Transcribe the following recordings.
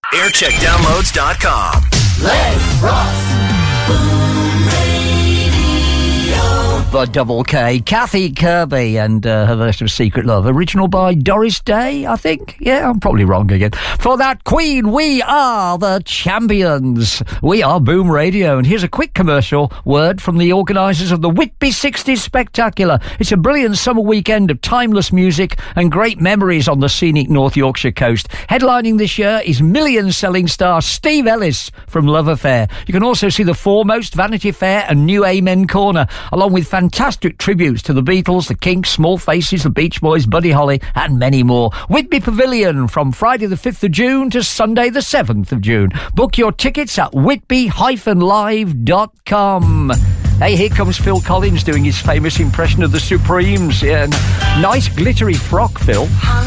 Aircheckdownloads.com. Les Ross. Boom Radio. But Double K, Kathy Kirby and her version of Secret Love, original by Doris Day, I think. Yeah, I'm probably wrong again. For that Queen, we are the champions. We are Boom Radio, and here's a quick commercial word from the organisers of the Whitby 60s Spectacular. It's a brilliant summer weekend of timeless music and great memories on the scenic North Yorkshire coast. Headlining this year is million-selling star Steve Ellis from Love Affair. You can also see The Foremost, Vanity Fair and New Amen Corner, along with fantastic tributes to the Beatles, the Kinks, Small Faces, the Beach Boys, Buddy Holly and many more. Whitby Pavilion from Friday the 5th of June to Sunday the 7th of June. Book your tickets at whitby-live.com. Hey, here comes Phil Collins doing his famous impression of the Supremes. Yeah, nice glittery frock, Phil.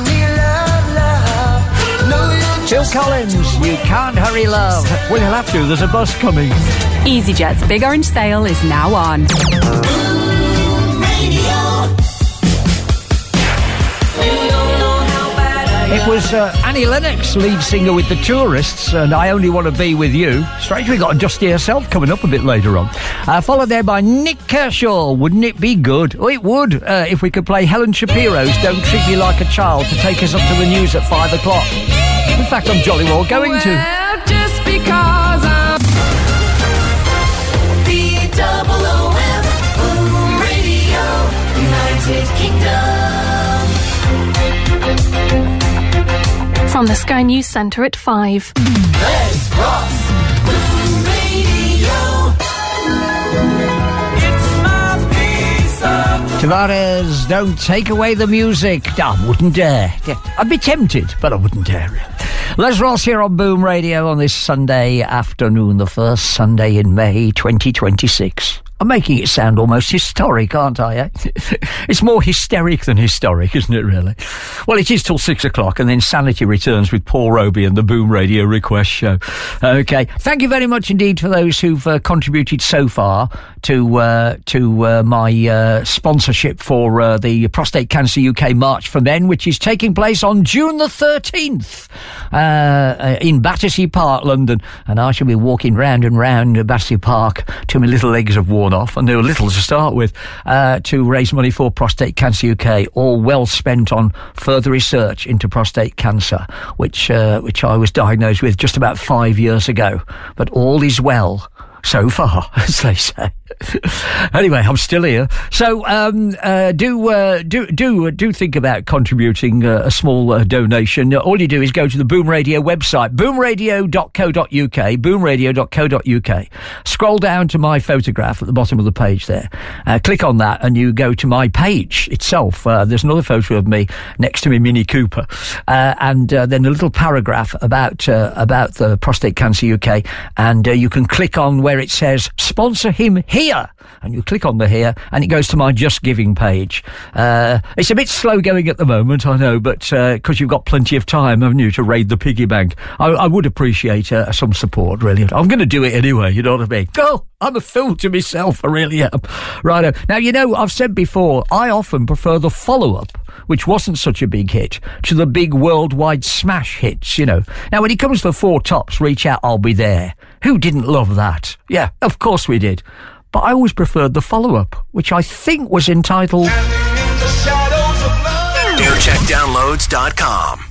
Phil Collins, You Can't Hurry Love. Well, you'll have to, there's a bus coming. EasyJet's Big Orange Sale is now on. It was Annie Lennox, lead singer with the Tourists, and I Only Want to Be With You. Strange we got Dusty Herself coming up a bit later on. Followed there by Nick Kershaw, Wouldn't It Be Good? Oh, it would, if we could play Helen Shapiro's Don't Treat Me Like a Child to take us up to the news at 5 o'clock. In fact, I'm jolly well going to. Well, just because I'm BOOM, Boom Radio, United Kingdom. From the Sky News Centre at 5. Les Ross, Boom Radio. It's my piece of Tavares, Don't Take Away the Music. I wouldn't dare. I'd be tempted, but I wouldn't dare. Les Ross here on Boom Radio on this Sunday afternoon, the first Sunday in May 2026. I'm making it sound almost historic, aren't I? Eh? It's more hysteric than historic, isn't it, really? Well, it is till 6 o'clock, and then Sanity returns with Paul Roby and the Boom Radio Request Show. Okay. Thank you very much indeed for those who've contributed so far to my sponsorship for the Prostate Cancer UK March for Men, which is taking place on June the 13th in Battersea Park, London. And I shall be walking round and round Battersea Park till my little legs have worn off, and they were little to start with, to raise money for Prostate Cancer UK, all well spent on further research into prostate cancer, which I was diagnosed with just about 5 years ago. But all is well so far, as they say. Anyway, I'm still here. So do think about contributing a small donation. All you do is go to the Boom Radio website, boomradio.co.uk, boomradio.co.uk. Scroll down to my photograph at the bottom of the page there. Click on that and you go to my page itself. There's another photo of me next to me Mini Cooper, and then a little paragraph about the Prostate Cancer UK, and you can click on where it says sponsor him here, and you click on the here and it goes to my Just Giving page. It's a bit slow going at the moment, I know, but because you've got plenty of time, haven't you, to raid the piggy bank. I would appreciate some support, really. I'm going to do it anyway, you know what I mean? Oh, I'm a fool to myself, I really am. Righto. Now, you know, I've said before, I often prefer the follow-up, which wasn't such a big hit, to the big worldwide smash hits, you know. Now, when it comes to the Four Tops, Reach Out, I'll Be There. Who didn't love that? Yeah, of course we did. But I always preferred the follow-up, which I think was entitled Aircheckdownloads.com.